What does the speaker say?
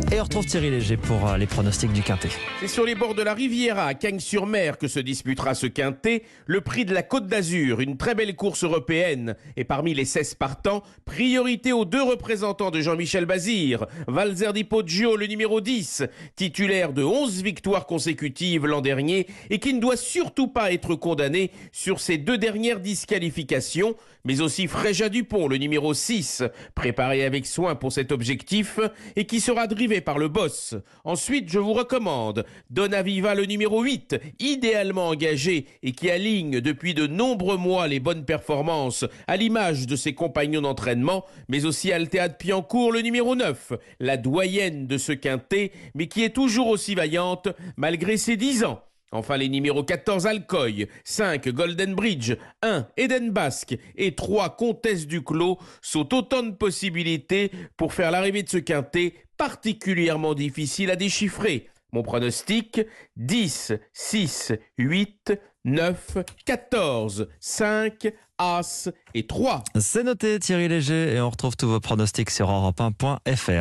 Et on retrouve Thierry Léger pour les pronostics du Quintet. C'est sur les bords de la Riviera, à Cagnes-sur-Mer, que se disputera ce Quintet. Le prix de la Côte d'Azur, une très belle course européenne. Et parmi les 16 partants, priorité aux 2 représentants de Jean-Michel Bazir. Valzer Di Poggio, le numéro 10, titulaire de 11 victoires consécutives l'an dernier et qui ne doit surtout pas être condamné sur ses 2 dernières disqualifications. Mais aussi Fréja Dupont, le numéro 6, préparé avec soin pour cet objectif et qui sera drivé par le boss. Ensuite, je vous recommande Donna Viva, le numéro 8, idéalement engagé et qui aligne depuis de nombreux mois les bonnes performances à l'image de ses compagnons d'entraînement, mais aussi Altea de Piancourt, le numéro 9, la doyenne de ce Quintet, mais qui est toujours aussi vaillante malgré ses 10 ans. Enfin, les numéros 14 Alcoy, 5 Golden Bridge, 1 Eden Basque et 3 Comtesse du Clos sont autant de possibilités pour faire l'arrivée de ce Quintet particulièrement difficile à déchiffrer. Mon pronostic, 10, 6, 8, 9, 14, 5, As et 3. C'est noté Thierry Léger et on retrouve tous vos pronostics sur europe1.fr.